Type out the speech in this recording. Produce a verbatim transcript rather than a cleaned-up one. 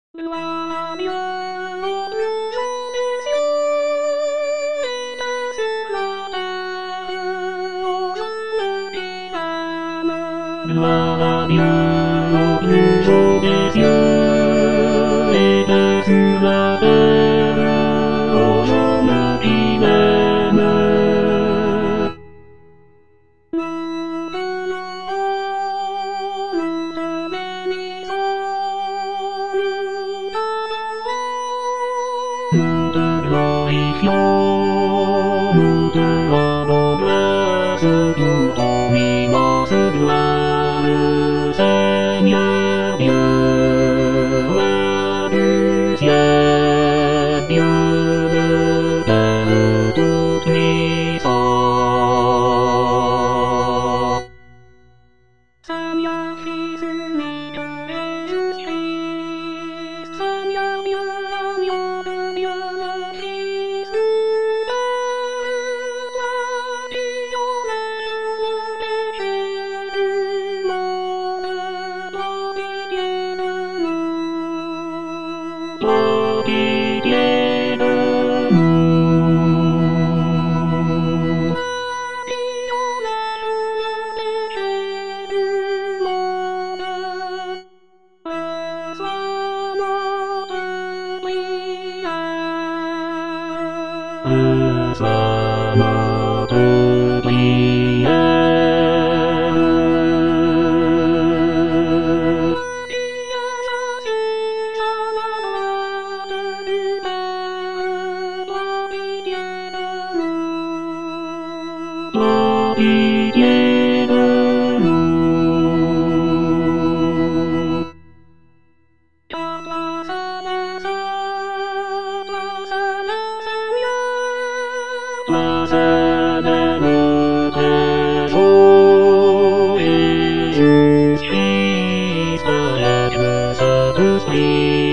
La mienne des yeux était sur la terre, oh, je me dis même. La mienne plus jaune des yeux était sur la terre, oh, je me dis même. Nous venons, nous te bénissons. Nous te glorifions, nous te rendons grâce pour ton immense gloire, Seigneur Dieu, roi du ciel, Dieu de Père tout-puissant. Seigneur Fils unique et juste, Seigneur Dieu, agneau de Dieu, le Fils du Père, toi qui enlèves le péché du monde, prends pitié de nous, prends pitié de nous. Toi qui enlèves le péché du monde, reçois notre prière. Reçois notre prière. Qui es assis à la droite du Père, prends pitié de nous. Prends pitié de nous. Car toi seul est saint, toi seul est Seigneur, toi seul est le très haut et juste Christ, avec le Saint-Esprit.